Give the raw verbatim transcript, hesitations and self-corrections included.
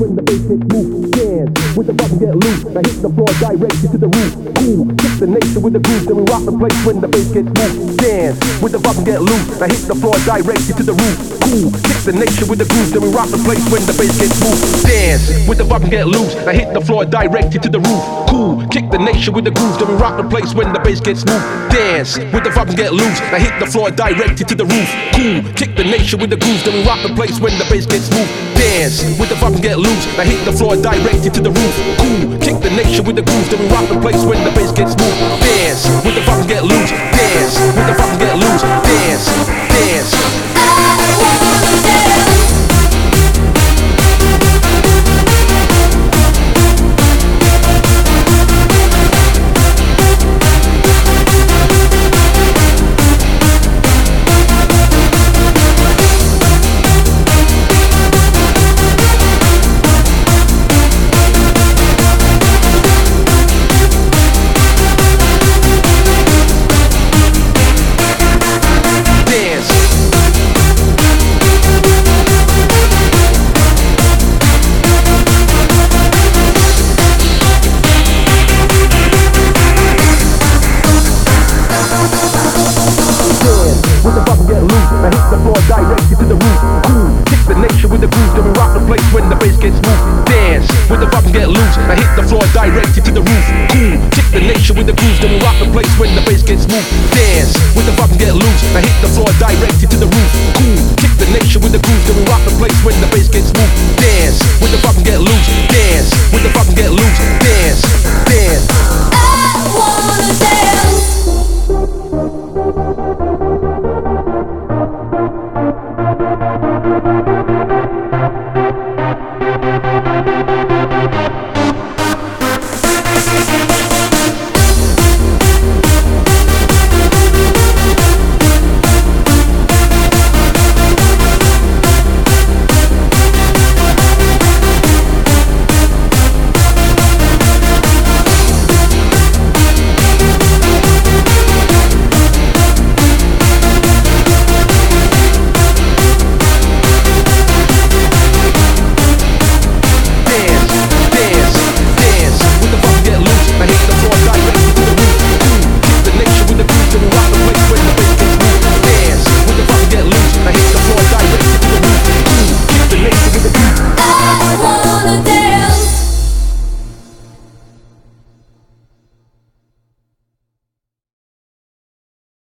when the bass gets moved. Dance with the button get loose. I hit the floor directed to the roof. Cool, kick the nation with the groove. Then we rock the place when the bass gets moved. Dance with the button get loose. I hit the floor directed to the roof. Cool, kick the nation with the groove. Then we rock the place when the bass gets moved. Dance with the button get loose. I hit the floor directed to the roof. Cool, kick the nation with the groove. Then we rock the place when the bass gets moved. Dance with the button get loose. I hit the floor directed to the roof. Cool, kick the nation with the groove. Then we rock the place when the bass gets moved. Dance with the button get loose. I hit the floor directed to the roof. Cool, kick the nation with the groove. Then we rock the place when the bass gets moved. Dance with the button get loose. Dance with the button get loose. Dance, dance. I hit the floor directed to the roof. Cool, kick the nation with the groove. Then we rock the place when the bass gets moved. Dance with the button get loose. I hit the floor directed to the roof. Cool, kick the nation with the groove. Then we rock the place when the bass gets moved. Dance with the button get loose. I hit the floor directed to the roof. Cool, kick the nation with the groove. Then we rock the place when the bass gets moved. Dance with the button